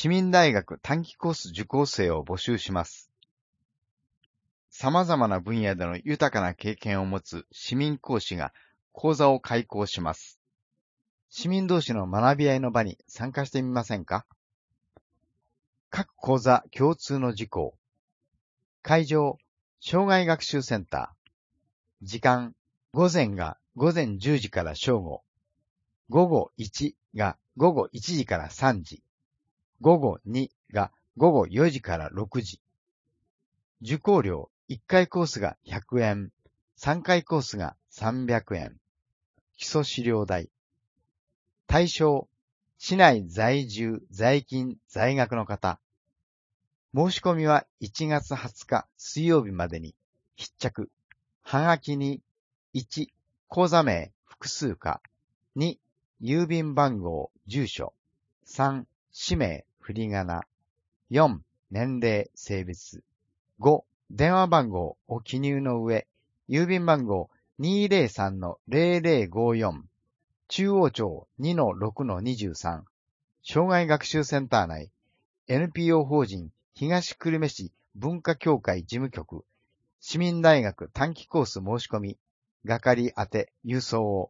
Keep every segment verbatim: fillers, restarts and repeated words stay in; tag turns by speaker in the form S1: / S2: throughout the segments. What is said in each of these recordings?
S1: 市民大学短期コース受講生を募集します。様々な分野での豊かな経験を持つ市民講師が講座を開講します。市民同士の学び合いの場に参加してみませんか？各講座共通の事項。会場、障害学習センター。時間、午前が午前じゅうじから正午。午後いちが午後いちじからさんじ。午後にが午後よじからろくじ。受講料いっかいコースがひゃくえん、さんかいコースがさんびゃくえん。基礎資料代。対象、市内在住、在勤、在学の方。申し込みはいちがつはつか水曜日までに。必着。はがきにいち、講座名、複数か。に、郵便番号、住所。さん、氏名、振り仮名。よん、年齢、性別。ご、電話番号を記入の上、郵便番号 にーぜろさんのぜろぜろごよん、中央町 にのろくのにじゅうさん、障害学習センター内、エヌピーオー 法人東久留米市文化協会事務局、市民大学短期コース申し込み、係宛て郵送を。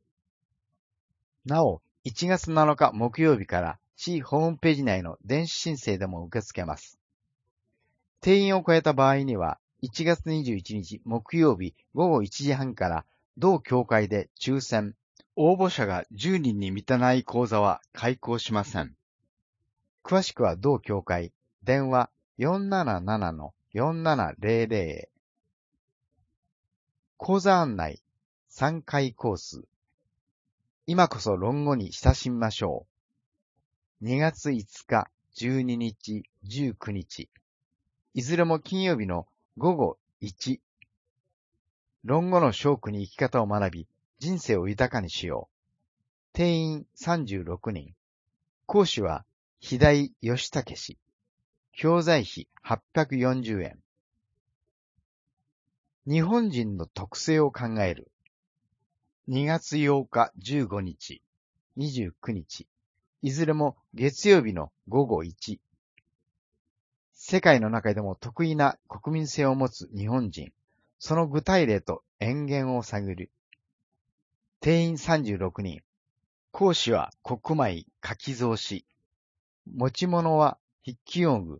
S1: なお、いちがつなのか木曜日から市ホームページ内の電子申請でも受け付けます。定員を超えた場合には、いちがつにじゅういちにち木曜日ごごいちじはんから同協会で抽選、応募者がじゅうにんに満たない講座は開講しません。詳しくは同協会、電話 よんななななのよんななぜろぜろ へ。講座案内、さんかいコース。今こそ論語に親しみましょう。にがついつか、じゅうににち、じゅうくにち。いずれも金曜日のごごいち。論語の生句に生き方を学び、人生を豊かにしよう。定員さんじゅうろくにん。講師は、肥大義武氏。教材費はっぴゃくよんじゅうえん。日本人の特性を考える。にがつようか、じゅうごにち、にじゅうくにち。いずれも月曜日のごごいち。世界の中でも得意な国民性を持つ日本人。その具体例と縁源を探る。定員さんじゅうろくにん。講師は国米書き草子。持ち物は筆記用具。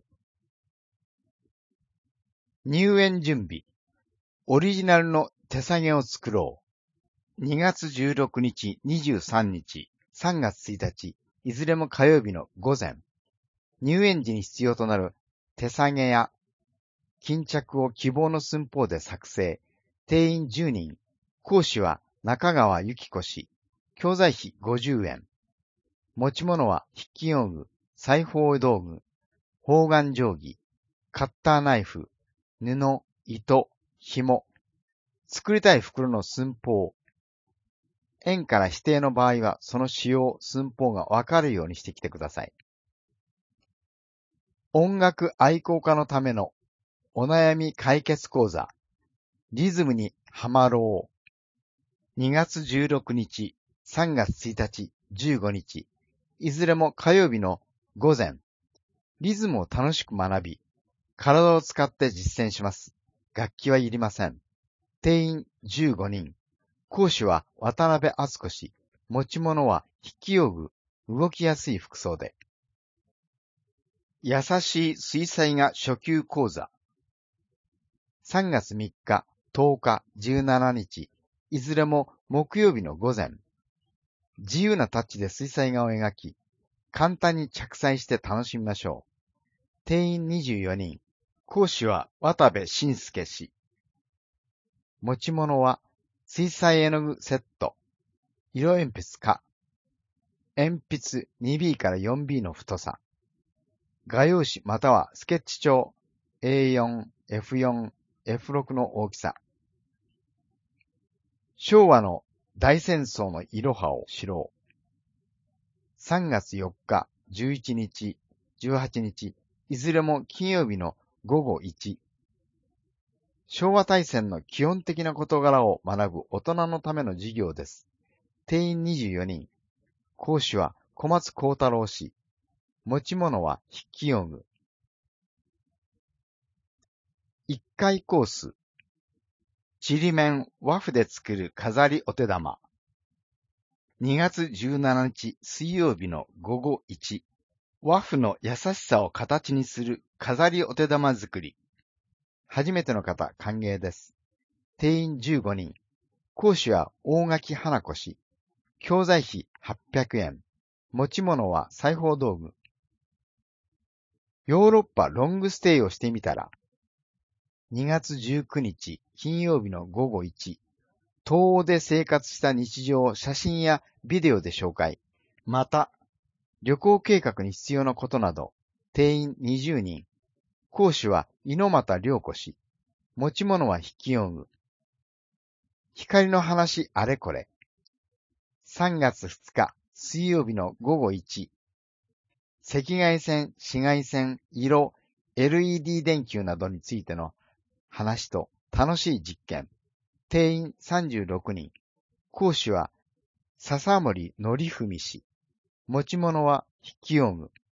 S1: 入園準備。オリジナルの手提げを作ろう。にがつじゅうろくにち、にじゅうさんにち、さんがつついたち、いずれも火曜日の午前。入園時に必要となる手提げや巾着を希望の寸法で作成。定員じゅうにん。講師は中川由紀子氏。教材費ごじゅうえん。持ち物は筆記用具、裁縫道具、方眼定規、カッターナイフ、布、糸、紐。作りたい袋の寸法。円から指定の場合はその使用、寸法がわかるようにしてきてください。音楽愛好家のためのお悩み解決講座。リズムにはまろう。にがつじゅうろくにち、さんがつついたち、じゅうごにち。いずれも火曜日の午前。リズムを楽しく学び、体を使って実践します。楽器はいりません。定員じゅうごにん。講師は渡辺敦子氏。持ち物は筆記用具、動きやすい服装で。優しい水彩画初級講座。さんがつみっか、とおか、じゅうしちにち。いずれも木曜日の午前。自由なタッチで水彩画を描き、簡単に着彩して楽しみましょう。定員にじゅうよにん。講師は渡部晋介氏。持ち物は水彩絵の具セット、色鉛筆か、鉛筆 にビー から よんビー の太さ、画用紙またはスケッチ帳 エーよん、エフよん、エフろく の大きさ。昭和の大戦争のいろはを知ろう。さんがつよっか、じゅういちにち、じゅうはちにち、いずれも金曜日のごごいち。昭和大戦の基本的な事柄を学ぶ大人のための授業です。定員にじゅうよにん。講師は小松幸太郎氏。 持ち物は筆記用具。いっかいコース。ちりめん、和風で作る飾りお手玉。にがつじゅうしちにち水曜日のごごいち。和風の優しさを形にする飾りお手玉作り。初めての方歓迎です。定員じゅうごにん。講師は大垣花子氏。教材費はっぴゃくえん。持ち物は裁縫道具。ヨーロッパロングステイをしてみたら。にがつじゅうくにち金曜日のごごいち。東欧で生活した日常を写真やビデオで紹介。また、旅行計画に必要なことなど。定員にじゅうにん。講師は猪俣良子氏。持ち物は筆記用具。光の話あれこれ。さんがつふつか水曜日のごごいち。赤外線、紫外線、色、エルイーディー 電球などについての話と楽しい実験。定員さんじゅうろくにん。講師は笹森則文氏。持ち物は筆記用具。